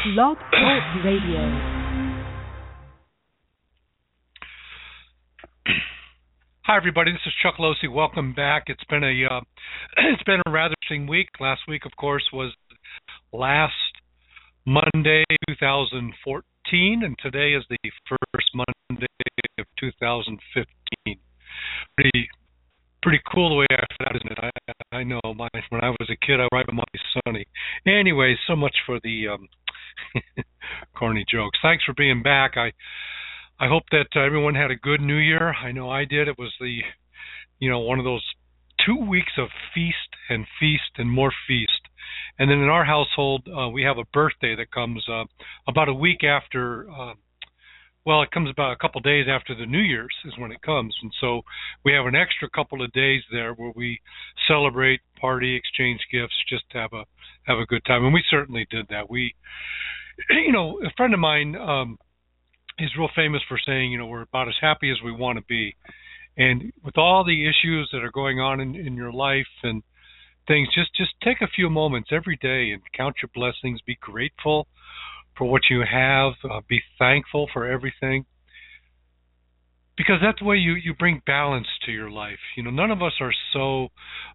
Blog Talk Radio. Hi, everybody. This is Chuck Losey. Welcome back. It's been a it's been a rather interesting week. Last week, of course, was last Monday, 2014, and today is the first Monday of 2015. Pretty cool the way after that, isn't it? I know. When I was a kid, I ride Monday sunny. Anyway, so much for the corny jokes. Thanks for being back. I hope that everyone had a good New Year. I know I did. It was one of those 2 weeks of feast and more feast. And then in our household, we have a birthday that comes about a week after, it comes about a couple of days after the New Year's is when it comes. And so we have an extra couple of days there where we celebrate, party, exchange gifts, just to have a good time. And we certainly did that. A friend of mine, he's real famous for saying, we're about as happy as we want to be. And with all the issues that are going on in your life and things, just take a few moments every day and count your blessings. Be grateful for what you have. Be thankful for everything. Because that's the way you bring balance to your life. None of us are so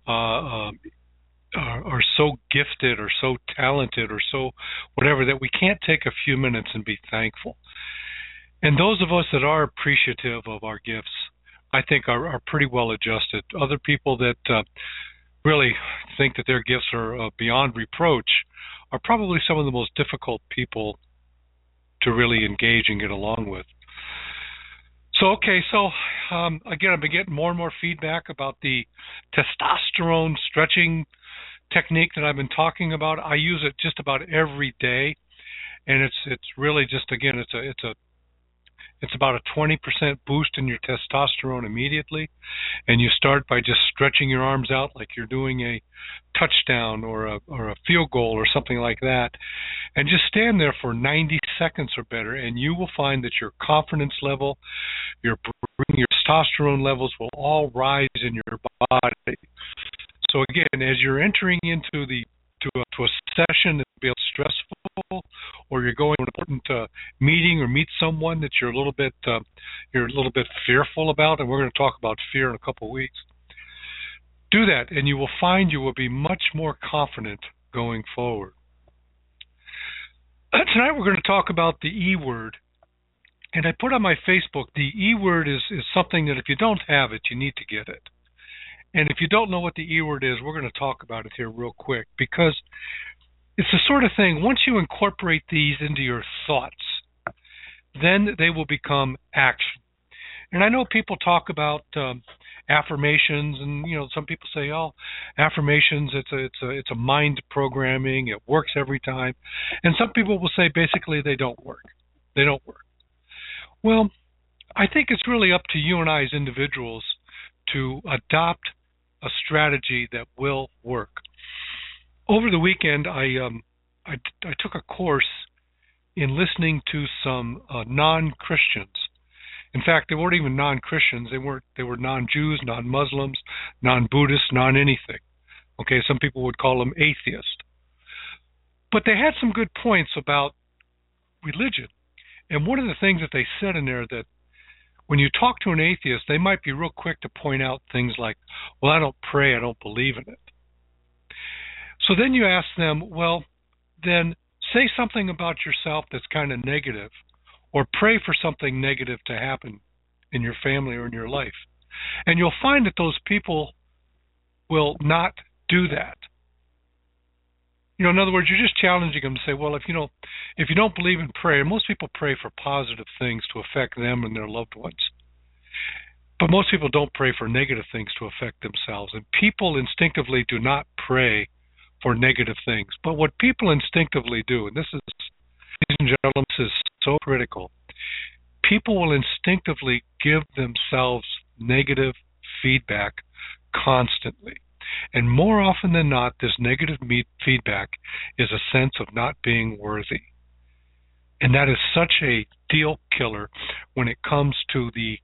gifted or so talented or so whatever that we can't take a few minutes and be thankful. And those of us that are appreciative of our gifts, I think are pretty well adjusted. Other people that really think that their gifts are beyond reproach are probably some of the most difficult people to really engage and get along with. So again, I've been getting more and more feedback about the testosterone stretching technique that I've been talking about. I use it just about every day, and it's really just, again, it's about a 20% boost in your testosterone immediately, and you start by just stretching your arms out like you're doing a touchdown or a field goal or something like that, and just stand there for 90 seconds or better, and you will find that your confidence level, your testosterone levels will all rise in your body. So again, as you're entering into to a session that's a bit stressful, or you're going to an important meeting or meet someone that you're a little bit fearful about, and we're going to talk about fear in a couple of weeks. Do that, and you will find you will be much more confident going forward. Tonight we're going to talk about the E word, and I put on my Facebook, the E word is something that if you don't have it, you need to get it. And if you don't know what the E word is, we're going to talk about it here real quick, because it's the sort of thing, once you incorporate these into your thoughts, then they will become action. And I know people talk about affirmations, and some people say, affirmations, it's a mind programming, it works every time. And some people will say basically they don't work. They don't work. Well, I think it's really up to you and I as individuals to adopt a strategy that will work. Over the weekend, I took a course in listening to some non-Christians. In fact, they weren't even non-Christians. They were non-Jews, non-Muslims, non-Buddhists, non-anything. Okay, some people would call them atheists. But they had some good points about religion. And one of the things that they said in there, that when you talk to an atheist, they might be real quick to point out things like, well, I don't pray, I don't believe in it. So then you ask them, well, then say something about yourself that's kind of negative, or pray for something negative to happen in your family or in your life. And you'll find that those people will not do that. In other words, you're just challenging them to say, well, if you don't believe in prayer, most people pray for positive things to affect them and their loved ones. But most people don't pray for negative things to affect themselves. And people instinctively do not pray for negative things. But what people instinctively do, and this is, ladies and gentlemen, this is so critical, people will instinctively give themselves negative feedback constantly. And more often than not, this negative feedback is a sense of not being worthy. And that is such a deal killer when it comes to the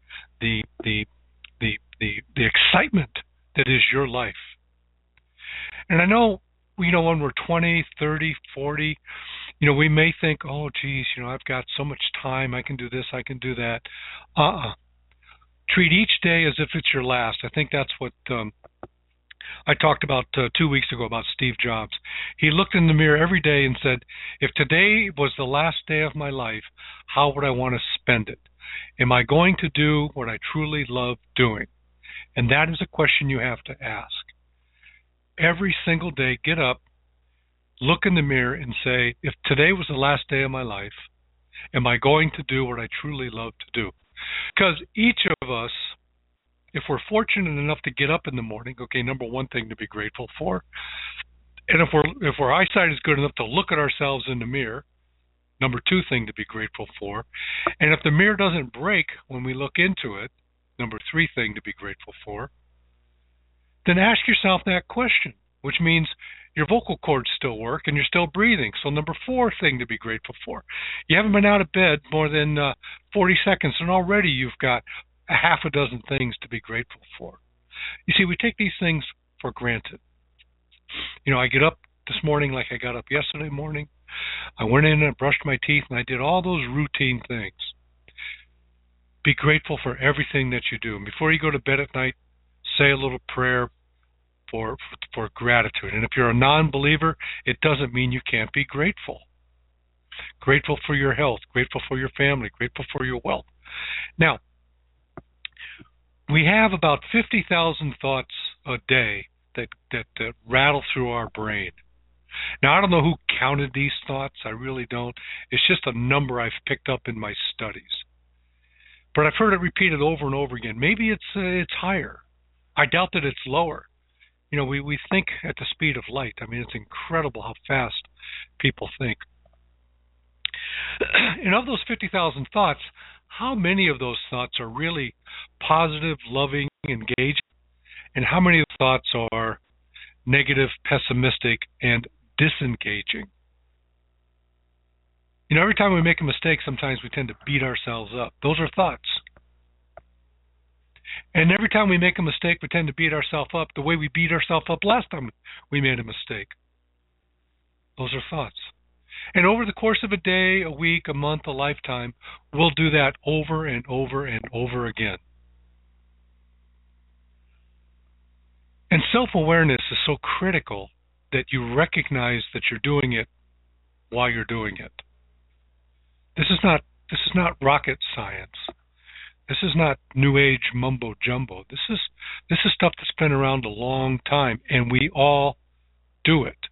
excitement that is your life. And I know, when we're 20, 30, 40, We may think, oh, geez, I've got so much time. I can do this. I can do that. Treat each day as if it's your last. I think that's what I talked about 2 weeks ago about Steve Jobs. He looked in the mirror every day and said, if today was the last day of my life, how would I want to spend it? Am I going to do what I truly love doing? And that is a question you have to ask. Every single day, get up, look in the mirror and say, if today was the last day of my life, am I going to do what I truly love to do? Because each of us, if we're fortunate enough to get up in the morning, okay, number one thing to be grateful for, and if our eyesight is good enough to look at ourselves in the mirror, number two thing to be grateful for, and if the mirror doesn't break when we look into it, number three thing to be grateful for, then ask yourself that question, which means your vocal cords still work and you're still breathing. So number four thing to be grateful for. You haven't been out of bed more than 40 seconds and already you've got a half a dozen things to be grateful for. You see, we take these things for granted. I get up this morning like I got up yesterday morning. I went in and brushed my teeth and I did all those routine things. Be grateful for everything that you do. And before you go to bed at night, say a little prayer for gratitude. And if you're a non-believer, it doesn't mean you can't be grateful. Grateful for your health, grateful for your family, grateful for your wealth. Now, we have about 50,000 thoughts a day that rattle through our brain. Now, I don't know who counted these thoughts. I really don't. It's just a number I've picked up in my studies. But I've heard it repeated over and over again. Maybe it's higher. I doubt that it's lower. We think at the speed of light. I mean, it's incredible how fast people think. And of those 50,000 thoughts, how many of those thoughts are really positive, loving, engaging, and how many of the thoughts are negative, pessimistic, and disengaging? Every time we make a mistake, sometimes we tend to beat ourselves up. Those are thoughts. And every time we make a mistake, we tend to beat ourselves up the way we beat ourselves up last time we made a mistake. Those are thoughts. And over the course of a day, a week, a month, a lifetime, we'll do that over and over and over again. And self-awareness is so critical that you recognize that you're doing it while you're doing it. This is not rocket science. This is not new age mumbo jumbo. This is stuff that's been around a long time, and we all do it.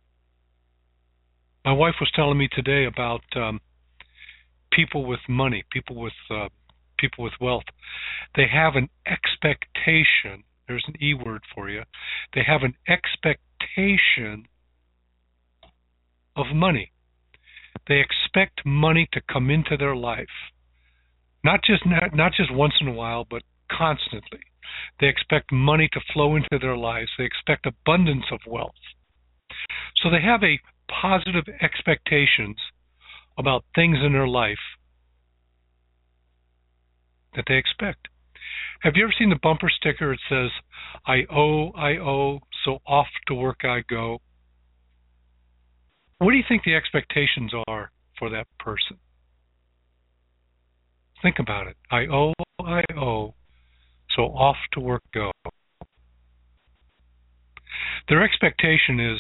My wife was telling me today about people with money, people with wealth. They have an expectation. There's an E word for you. They have an expectation of money. They expect money to come into their life, not just once in a while, but constantly. They expect money to flow into their lives. They expect abundance of wealth. So they have a positive expectations about things in their life that they expect. Have you ever seen the bumper sticker? It says, I owe, so off to work I go. What do you think the expectations are for that person? Think about it. I owe, so off to work go. Their expectation is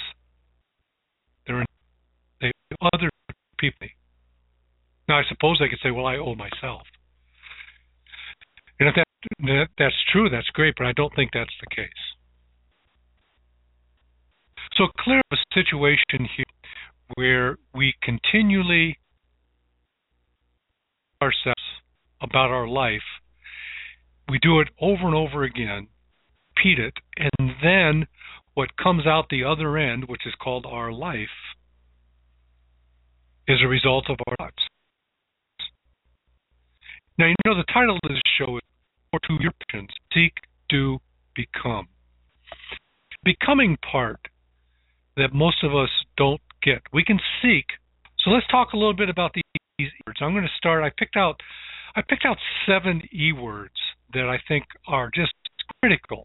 they owe other people. Now, I suppose they could say, well, I owe myself. And if that's true, that's great, but I don't think that's the case. So clear a situation here where we continually ourselves about our life. We do it over and over again, repeat it, and then what comes out the other end, which is called our life, is a result of our thoughts. Now, the title of this show is For Two Options: Seek, Do, Become. Becoming part that most of us don't get. We can seek. So let's talk a little bit about these words. I'm going to start. I picked out 7 E words that I think are just critical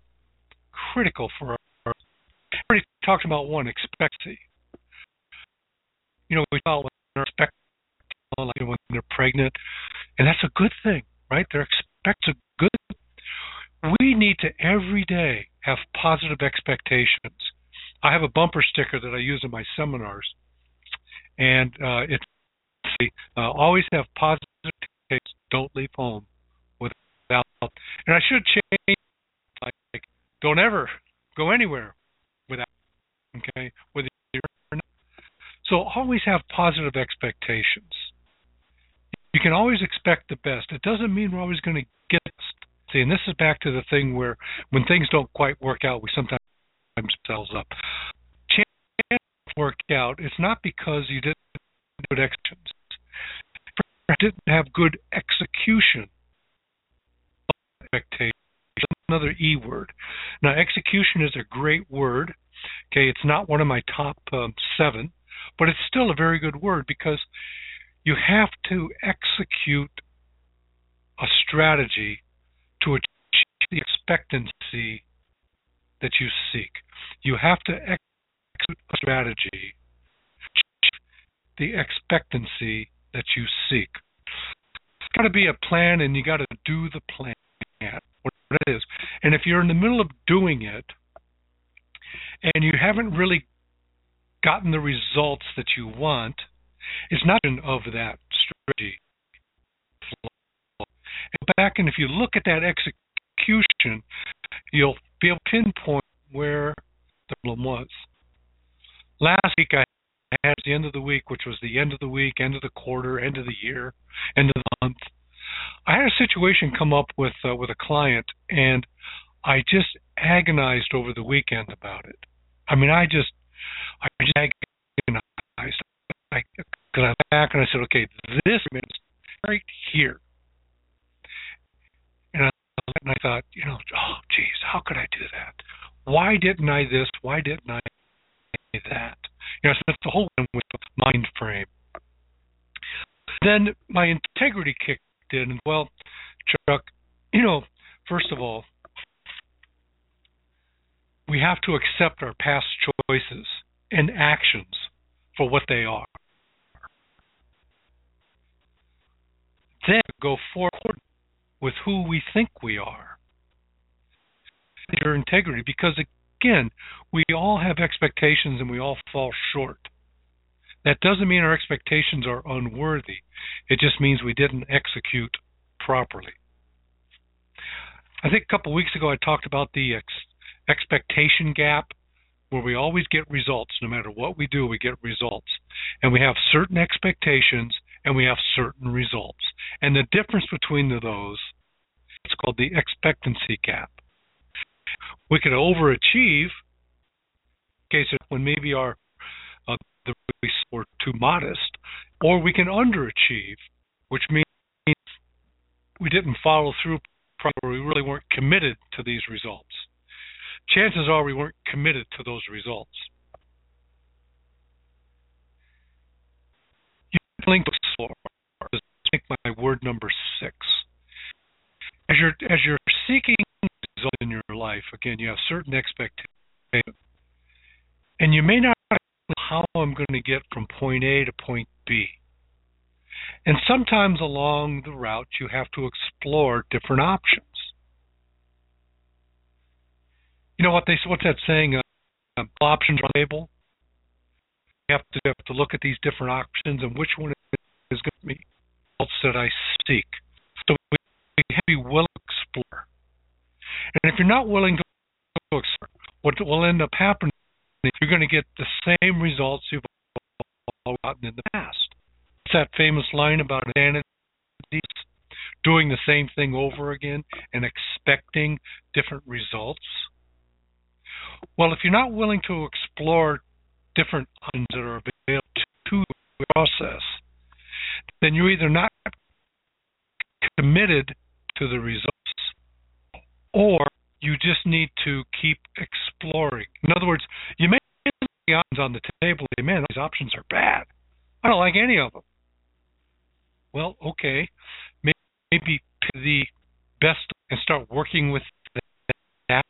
for our. I already talked about one, expectancy. We talk when they're expecting, like when they're pregnant, and that's a good thing, right? They're expecting a good. We need to every day have positive expectations. I have a bumper sticker that I use in my seminars, and it's always have positive expectations. Don't leave home without. And I should change, like, don't ever go anywhere without. Okay, whether you're or not. So always have positive expectations. You can always expect the best. It doesn't mean we're always going to get it. See, and this is back to the thing where when things don't quite work out, we sometimes ourselves up. Chance work out. It's not because you didn't have good actions. You didn't have good execution. Expectation. Another E word. Now, execution is a great word. Okay, it's not one of my top 7, but it's still a very good word because you have to execute a strategy to achieve the expectancy that you seek. You have to execute a strategy to achieve the expectancy that you seek. It's got to be a plan, and you got to do the plan, whatever it is. And if you're in the middle of doing it, and you haven't really gotten the results that you want, it's not of that strategy. And if you look at that execution, you'll be able to pinpoint where the problem was. Last week I had the end of the week, which was the end of the week, end of the quarter, end of the year, end of the month. I had a situation come up with a client, and I just agonized over the weekend about it. I mean, I just agonized. Because I went back and I said, okay, this is right here. And I thought, oh, geez, how could I do that? Why didn't I this? Why didn't I that? So that's the whole thing with the mind frame. Then my integrity kicked in. And, well, Chuck, first of all, we have to accept our past choices and actions for what they are. Then go forward with who we think we are. Your integrity, because again, we all have expectations and we all fall short. That doesn't mean our expectations are unworthy. It just means we didn't execute properly. I think a couple of weeks ago I talked about the expectation gap, where we always get results. No matter what we do, we get results. And we have certain expectations and we have certain results. And the difference between those, it's called the expectancy gap. We could overachieve, in case when maybe the we're too modest, or we can underachieve, which means we didn't follow through properly. We really weren't committed to these results. Chances are we weren't committed to those results. You're willing to explore. I think my word number 6. As you're seeking results in your life, again, you have certain expectations, and you may not know how I'm going to get from point A to point B. And sometimes along the route, you have to explore different options. What's that saying? Options on the table. You have to look at these different options and which one is going to be the results that I seek. So we have to be willing to explore. And if you're not willing to explore, what will end up happening is you're going to get the same results you've gotten in the past. It's that famous line about insanity, doing the same thing over again and expecting different results. Well, if you're not willing to explore different options that are available to the process, then you're either not committed to the results, or you just need to keep exploring. In other words, you may get the options on the table and say, man, these options are bad. I don't like any of them. Well, okay, maybe pick the best and start working with that.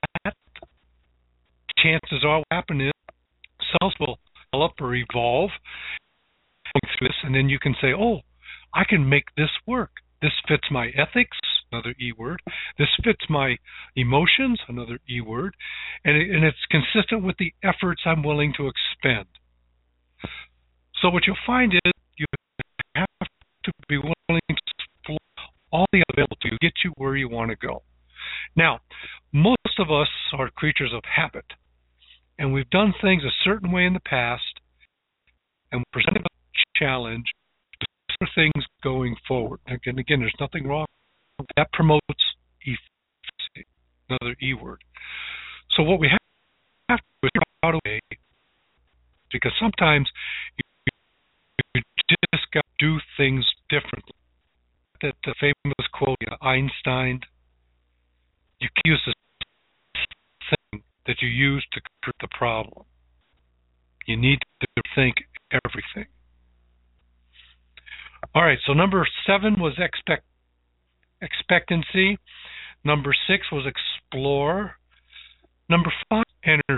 Chances are what will happen is cells will develop or evolve, going through this, and then you can say, oh, I can make this work. This fits my ethics, another E word. This fits my emotions, another E word. And it's consistent with the efforts I'm willing to expend. So what you'll find is you have to be willing to explore all the available to you, get you where you want to go. Now, most of us are creatures of habit, and we've done things a certain way in the past, and we're presented with a challenge to do things going forward. Again, there's nothing wrong. That promotes efficiency, another E word. So what we have to do is figure out a way, because sometimes you just got to do things differently. That the famous quote, Einstein, you can use the thing that you use to create the problem. You need to think everything. All right, so number 7 was expectancy. Number 6 was explore. Number 5, energy.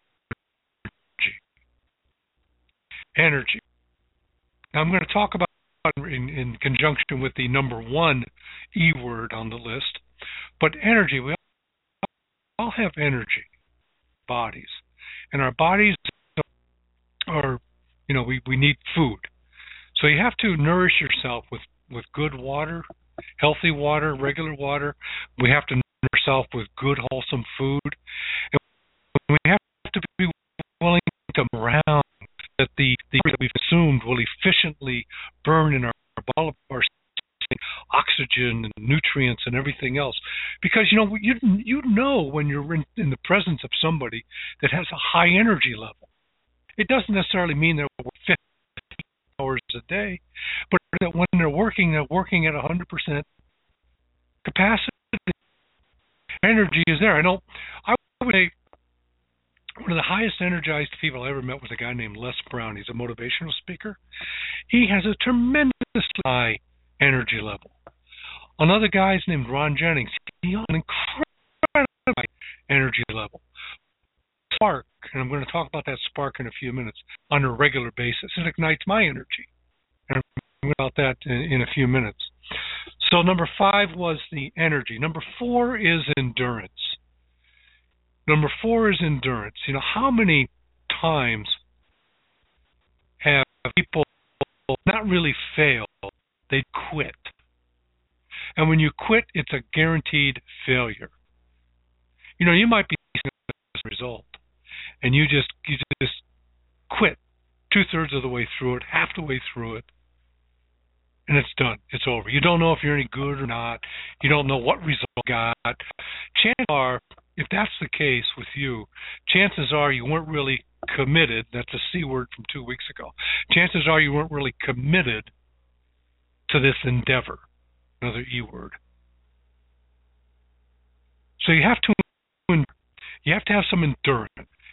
Energy. Now I'm going to talk about in conjunction with the number 1 E word on the list. But energy, we all have energy, bodies. And our bodies are, we need food. So you have to nourish yourself with good water, healthy water, regular water. We have to nourish ourselves with good, wholesome food. And we have to be willing to around that the that we've consumed will efficiently burn in our oxygen and nutrients and everything else. Because you know when you're in the presence of somebody that has a high energy level. It doesn't necessarily mean they're 50 hours a day, but that when they're working at 100% capacity. Energy is there. I would say one of the highest energized people I ever met was a guy named Les Brown. He's a motivational speaker. He has a tremendously high energy level. Another guy is named Ron Jennings. He has an incredible high energy level. Spark, and I'm going to talk about that spark in a few minutes, on a regular basis. It ignites my energy. And I'm going to talk about that in a few minutes. So number 5 was the energy. Number 4 is endurance. Number 4 is endurance. How many times have people not really failed, they quit? And when you quit, it's a guaranteed failure. You might be seeing a result, and you just quit 2/3 of the way through it, half the way through it, and it's done. It's over. You don't know if you're any good or not. You don't know what result you got. Chances are, if that's the case with you, chances are you weren't really committed. That's a C word from 2 weeks ago. Chances are you weren't really committed to this endeavor, another E word. So you have to have some endurance.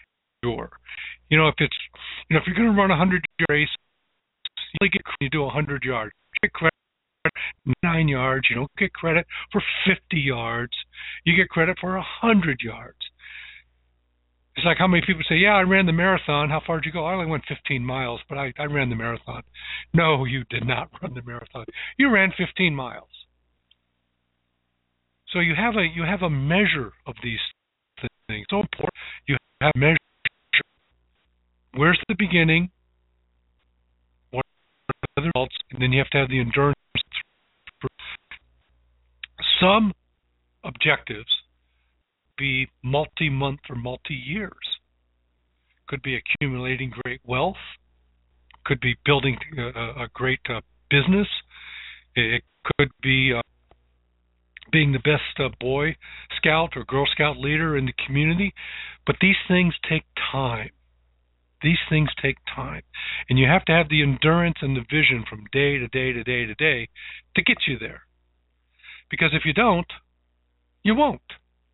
If you're going to run a 100-yard race, you do 100 yards. You get credit for 9 yards. You don't get credit for 50 yards. You get credit for 100 yards. It's like how many people say, yeah, I ran the marathon. How far did you go? I only went 15 miles, but I ran the marathon. No, you did not run the marathon. You ran 15 miles. So you have a measure of these things. So important. You have a measure. Where's the beginning? What are the results? And then you have to have the endurance. Some objectives be multi-month or multi-years. Could be accumulating great wealth. Could be building a great business. It could be being the best Boy Scout or Girl Scout leader in the community. But these things take time. These things take time. And you have to have the endurance and the vision from day to day to day to day to get you there. Because if you don't, you won't.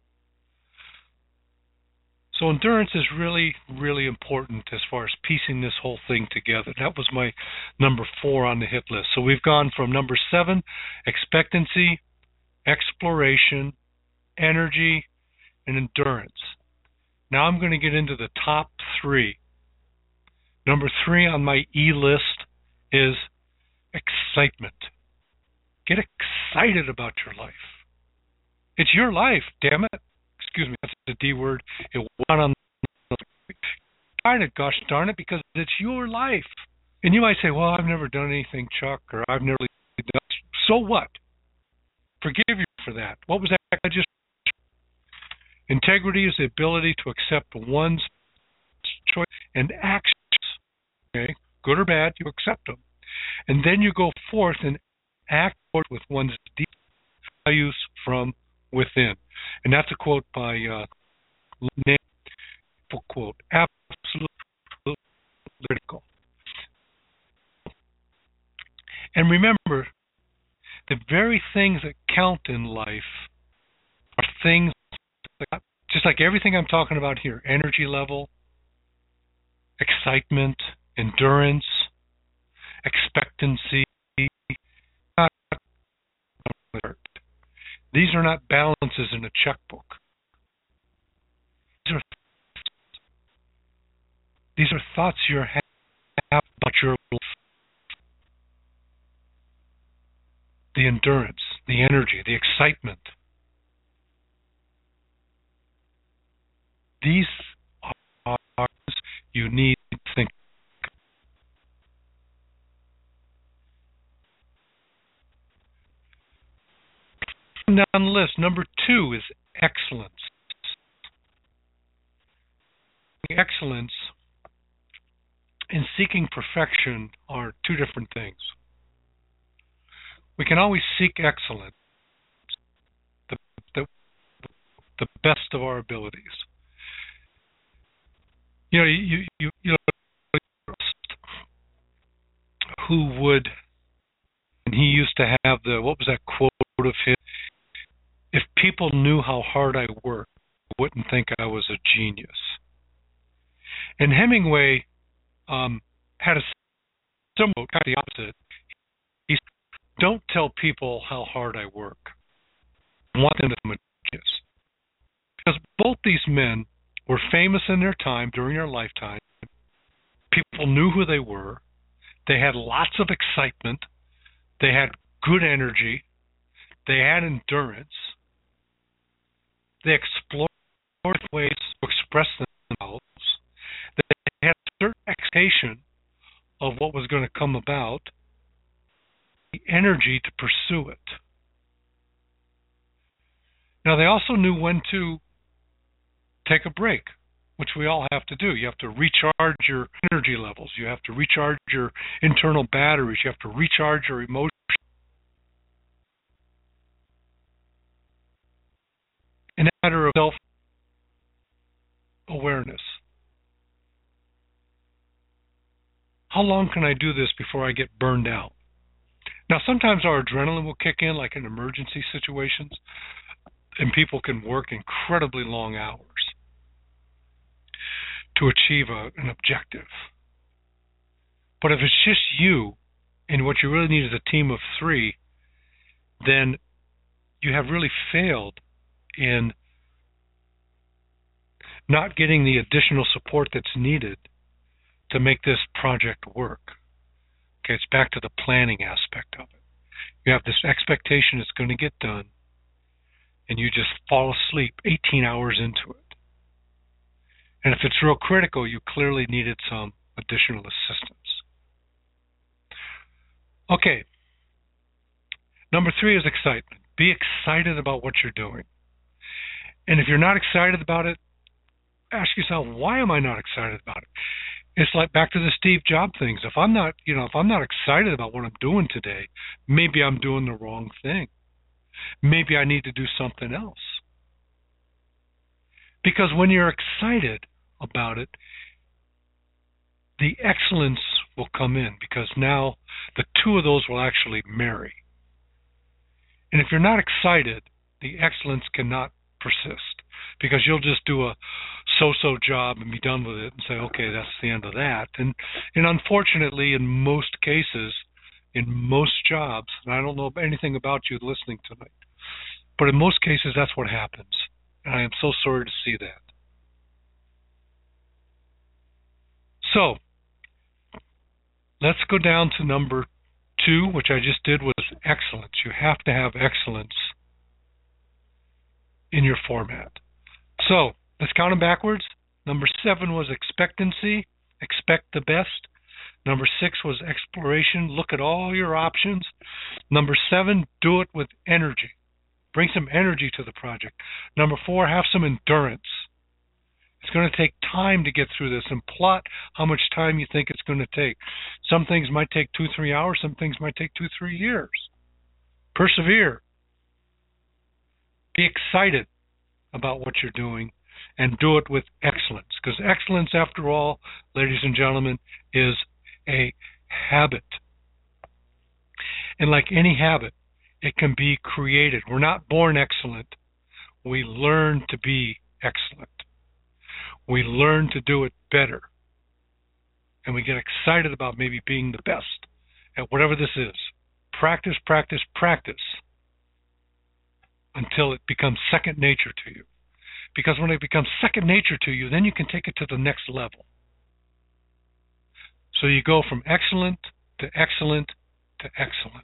So endurance is really, really important as far as piecing this whole thing together. That was my number 4 on the hit list. So we've gone from number 7, expectancy, exploration, energy, and endurance. Now I'm going to get into the top 3. Number 3 on my E list is excitement. Get excited about your life. It's your life, damn it. Excuse me, that's the D word. It went on. Try it, gosh darn it, because it's your life. And you might say, well, I've never done anything, Chuck, or I've never done. So what? Forgive you for that. What was that I just? Integrity is the ability to accept one's choice and actions. Okay, good or bad, you accept them. And then you go forth and act with one's deep values from within. And that's a quote by quote, absolutely critical. And remember, the very things that count in life are things that, just like everything I'm talking about here, energy level, excitement, endurance, expectancy. These are not balances in a checkbook. These are thoughts you have about your life. The endurance, the energy, the excitement. These are you need to think. Down the list, number 2 is excellence. Excellence and seeking perfection are two different things. We can always seek excellence, the best of our abilities. You know, who would, and he used to have what was that quote of his? If people knew how hard I work, they wouldn't think I was a genius. And Hemingway had a similar, kind of the opposite. He said, don't tell people how hard I work. I want them to be genius. Because both these men were famous in their time, during their lifetime. People knew who they were. They had lots of excitement. They had good energy. They had endurance. They explored ways to express themselves. They had a certain expectation of what was going to come about, the energy to pursue it. Now, they also knew when to take a break, which we all have to do. You have to recharge your energy levels. You have to recharge your internal batteries. You have to recharge your emotions. In a matter of self-awareness. How long can I do this before I get burned out? Now, sometimes our adrenaline will kick in, like in emergency situations, and people can work incredibly long hours to achieve an objective. But if it's just you, and what you really need is a team of 3, then you have really failed in not getting the additional support that's needed to make this project work. Okay, it's back to the planning aspect of it. You have this expectation it's going to get done, and you just fall asleep 18 hours into it. And if it's real critical, you clearly needed some additional assistance. Okay. Number 3 is excitement. Be excited about what you're doing. And if you're not excited about it, ask yourself, why am I not excited about it? It's like back to the Steve Jobs things. If I'm not excited about what I'm doing today, maybe I'm doing the wrong thing. Maybe I need to do something else. Because when you're excited about it, the excellence will come in, because now the two of those will actually marry. And if you're not excited, the excellence cannot persist, because you'll just do a so-so job and be done with it and say, okay, that's the end of that. And unfortunately, in most cases, in most jobs, and I don't know anything about you listening tonight, but in most cases, that's what happens. And I am so sorry to see that. So, let's go down to number 2, which I just did, was excellence. You have to have excellence in your format. So let's count them backwards. Number 7 was expectancy. Expect the best. Number 6 was exploration. Look at all your options. Number 7, do it with energy. Bring some energy to the project. Number 4, have some endurance. It's going to take time to get through this, and plot how much time you think it's going to take. Some things might take 2-3 hours. Some things might take 2-3 years. Persevere. Be excited about what you're doing, and do it with excellence. Because excellence, after all, ladies and gentlemen, is a habit. And like any habit, it can be created. We're not born excellent. We learn to be excellent. We learn to do it better. And we get excited about maybe being the best at whatever this is. Practice, practice, practice until it becomes second nature to you. Because when it becomes second nature to you, then you can take it to the next level. So you go from excellent to excellent to excellent.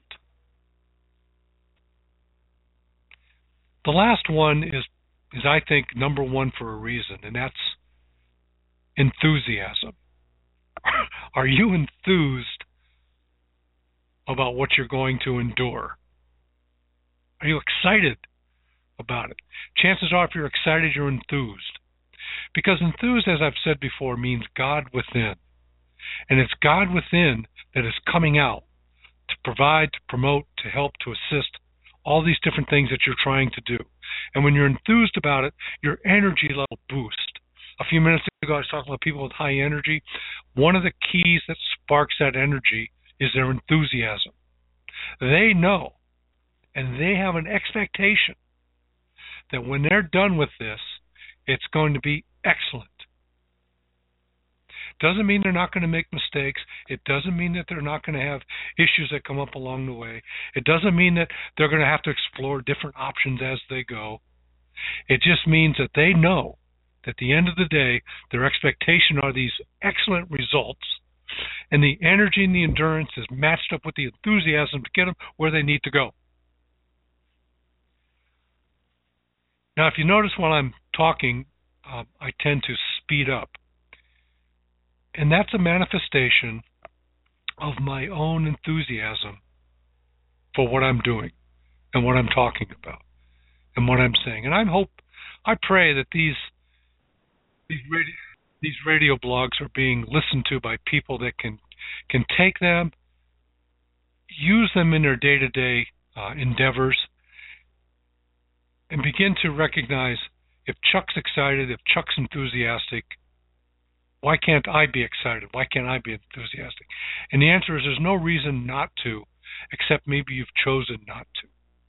The last one is I think, number 1 for a reason, and that's enthusiasm. Are you enthused about what you're going to endure? Are you excited about it? Chances are, if you're excited, you're enthused. Because enthused, as I've said before, means God within. And it's God within that is coming out to provide, to promote, to help, to assist, all these different things that you're trying to do. And when you're enthused about it, your energy level boosts. A few minutes ago, I was talking about people with high energy. One of the keys that sparks that energy is their enthusiasm. They know, and they have an expectation that when they're done with this, it's going to be excellent. Doesn't mean they're not going to make mistakes. It doesn't mean that they're not going to have issues that come up along the way. It doesn't mean that they're going to have to explore different options as they go. It just means that they know that at the end of the day, their expectation are these excellent results, and the energy and the endurance is matched up with the enthusiasm to get them where they need to go. Now, if you notice while I'm talking, I tend to speed up. And that's a manifestation of my own enthusiasm for what I'm doing and what I'm talking about and what I'm saying. And I pray that these radio blogs are being listened to by people that can take them, use them in their day-to-day endeavors, and begin to recognize if Chuck's excited, if Chuck's enthusiastic, why can't I be excited? Why can't I be enthusiastic? And the answer is there's no reason not to, except maybe you've chosen not to.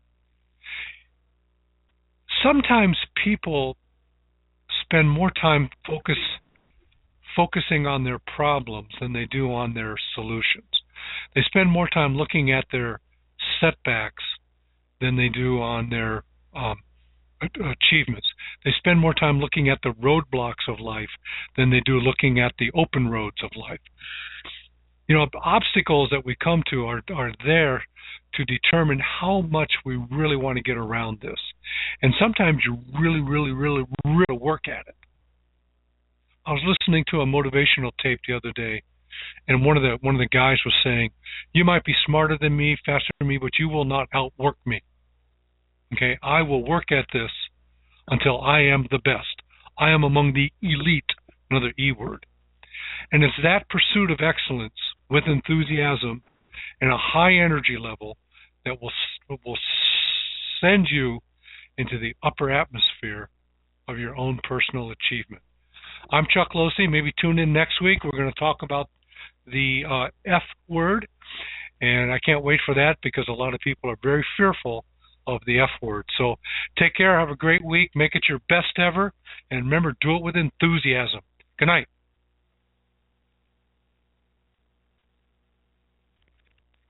Sometimes people spend more time focusing on their problems than they do on their solutions. They spend more time looking at their setbacks than they do on their achievements. They spend more time looking at the roadblocks of life than they do looking at the open roads of life. You know, obstacles that we come to are there to determine how much we really want to get around this. And sometimes you really work at it. I was listening to a motivational tape the other day, and one of the guys was saying, "You might be smarter than me, faster than me, but you will not outwork me. Okay, I will work at this until I am the best. I am among the elite," another E word. And it's that pursuit of excellence with enthusiasm and a high energy level that will send you into the upper atmosphere of your own personal achievement. I'm Chuck Losey. Maybe tune in next week. We're going to talk about the F word, and I can't wait for that because a lot of people are very fearful of the F word. So take care. Have a great week. Make it your best ever. And remember, do it with enthusiasm. Good night.